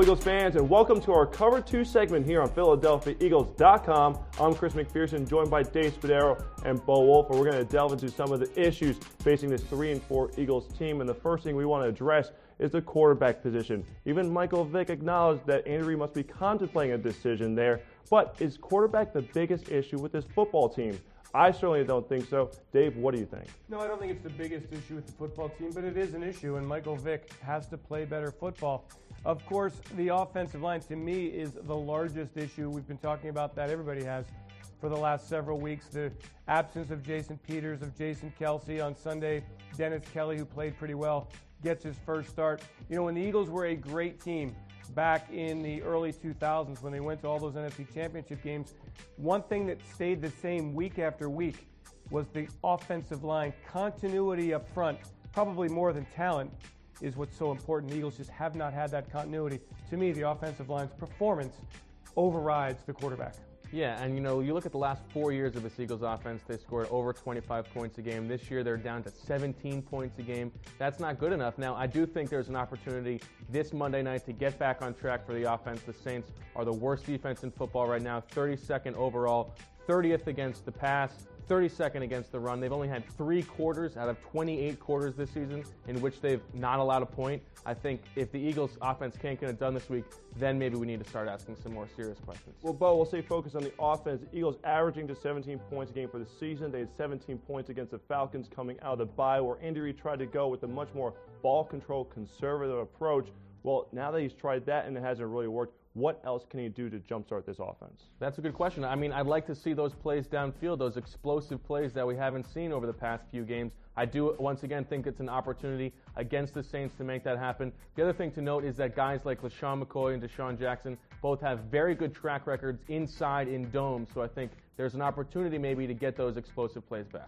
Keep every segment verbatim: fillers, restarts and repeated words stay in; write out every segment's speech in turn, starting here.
Eagles fans, and welcome to our Cover two segment here on Philadelphia Eagles dot com. I'm Chris McPherson, joined by Dave Spadaro and Bo Wolf, and we're going to delve into some of the issues facing this three and four Eagles team. And the first thing we want to address is the quarterback position. Even Michael Vick acknowledged that Andy Reid must be contemplating a decision there. But is quarterback the biggest issue with this football team? I certainly don't think so. Dave, what do you think? No, I don't think it's the biggest issue with the football team, but it is an issue, and Michael Vick has to play better football. Of course, the offensive line, to me, is the largest issue. We've been talking about that. Everybody has for the last several weeks. The absence of Jason Peters, of Jason Kelsey. On Sunday, Dennis Kelly, who played pretty well, gets his first start. You know, when the Eagles were a great team back in the early two thousands, when they went to all those N F C Championship games, one thing that stayed the same week after week was the offensive line. Continuity up front, probably more than talent, is what's so important. The Eagles just have not had that continuity. To me, the offensive line's performance overrides the quarterback. Yeah, and you know, you look at the last four years of this Eagles offense, they scored over twenty-five points a game. This year, they're down to seventeen points a game. That's not good enough. Now, I do think there's an opportunity this Monday night to get back on track for the offense. The Saints are the worst defense in football right now, thirty-second overall, thirtieth against the pass, thirty-second against the run. They've only had three quarters out of twenty-eight quarters this season in which they've not allowed a point. I think if the Eagles offense can't get it done this week, then maybe we need to start asking some more serious questions. Well, Bo, we'll stay focused on the offense. The Eagles averaging to seventeen points a game for the season. They had seventeen points against the Falcons coming out of the bye, where Andy Reid tried to go with a much more ball control, conservative approach. Well, now that he's tried that and it hasn't really worked, what else can he do to jumpstart this offense? That's a good question. I mean, I'd like to see those plays downfield, those explosive plays that we haven't seen over the past few games. I do, once again, think it's an opportunity against the Saints to make that happen. The other thing to note is that guys like LaShawn McCoy and Deshaun Jackson both have very good track records inside in domes, so I think there's an opportunity maybe to get those explosive plays back.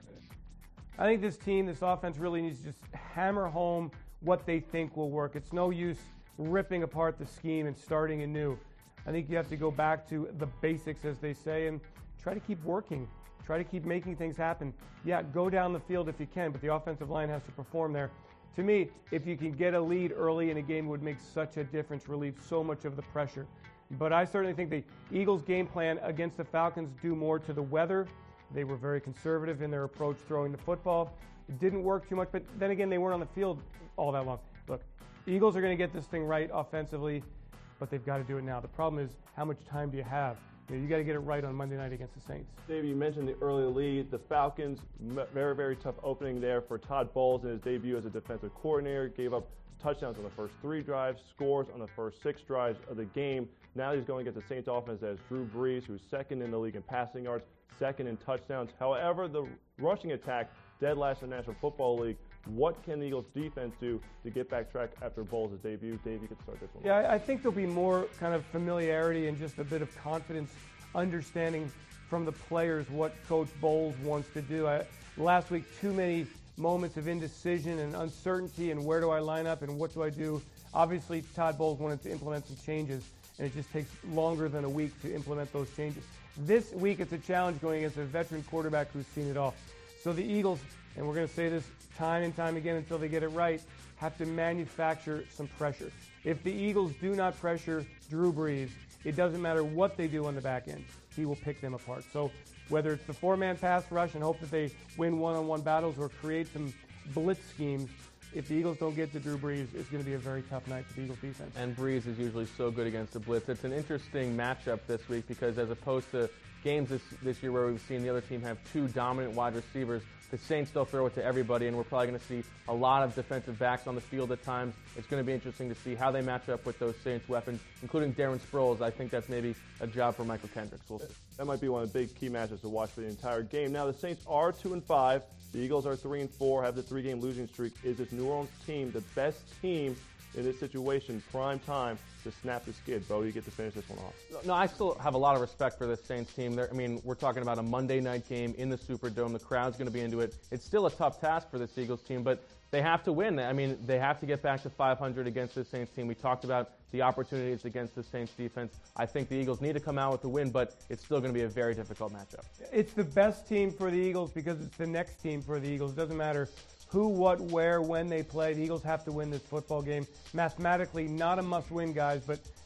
I think this team, this offense really needs to just hammer home what they think will work. It's no use ripping apart the scheme and starting anew. I think you have to go back to the basics, as they say, and try to keep working. Try to keep making things happen. Yeah, go down the field if you can, but the offensive line has to perform there. To me, if you can get a lead early in a game, it would make such a difference, relieve so much of the pressure. But I certainly think the Eagles' game plan against the Falcons due more to the weather. They were very conservative in their approach throwing the football. It didn't work too much, but then again, they weren't on the field all that long. Look, the Eagles are going to get this thing right offensively, but they've got to do it now. The problem is, how much time do you have? You know, you got to get it right on Monday night against the Saints. Dave, you mentioned the early lead. The Falcons, very, very tough opening there for Todd Bowles in his debut as a defensive coordinator. Gave up touchdowns on the first three drives, scores on the first six drives of the game. Now he's going against the Saints offense that has Drew Brees, who's second in the league in passing yards, second in touchdowns. However, the rushing attack, dead last in the National Football League. What can the Eagles defense do to get back track after Bowles' debut? Dave, you could start this one. Yeah, I think there'll be more kind of familiarity and just a bit of confidence, understanding from the players what Coach Bowles wants to do. I, last week, too many moments of indecision and uncertainty, and where do I line up and what do I do? Obviously, Todd Bowles wanted to implement some changes, and it just takes longer than a week to implement those changes. This week, it's a challenge going against a veteran quarterback who's seen it all. So the Eagles, and we're going to say this time and time again until they get it right, have to manufacture some pressure. If the Eagles do not pressure Drew Brees, it doesn't matter what they do on the back end. He will pick them apart. So whether it's the four-man pass rush and hope that they win one-on-one battles or create some blitz schemes, if the Eagles don't get to Drew Brees, it's going to be a very tough night for the Eagles defense. And Brees is usually so good against the blitz. It's an interesting matchup this week because as opposed to games this, this year where we've seen the other team have two dominant wide receivers, the Saints still throw it to everybody, and we're probably going to see a lot of defensive backs on the field at times. It's going to be interesting to see how they match up with those Saints weapons, including Darren Sproles. I think that's maybe a job for Michael Kendricks. We'll see. That might be one of the big key matches to watch for the entire game. Now, the Saints are two and five. The Eagles are three and four, have the three-game losing streak. Is this New Orleans team the best team in this situation, prime time, to snap the skid? Bo, you get to finish this one off. No, I still have a lot of respect for this Saints team. They're, I mean, we're talking about a Monday night game in the Superdome. The crowd's going to be into it. It's still a tough task for this Eagles team, but they have to win. I mean, they have to get back to five hundred against this Saints team. We talked about the opportunities against the Saints defense. I think the Eagles need to come out with a win, but it's still going to be a very difficult matchup. It's the best team for the Eagles because it's the next team for the Eagles. It doesn't matter who, what, where, when they play. The Eagles have to win this football game. Mathematically, not a must-win, guys, but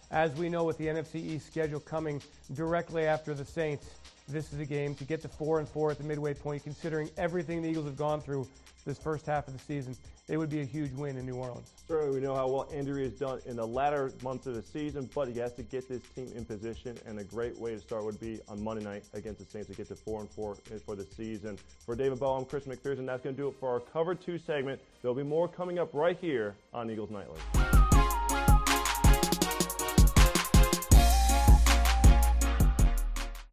as we know with the N F C East schedule coming directly after the Saints, this is a game to get to four and four at the midway point, considering everything the Eagles have gone through this first half of the season. It would be a huge win in New Orleans. Certainly, we know how well Andy Reid has done in the latter months of the season, but he has to get this team in position, and a great way to start would be on Monday night against the Saints to get to four and four for the season. For David Bell, I'm Chris McPherson. That's going to do it for our Cover two segment. There'll be more coming up right here on Eagles Nightly.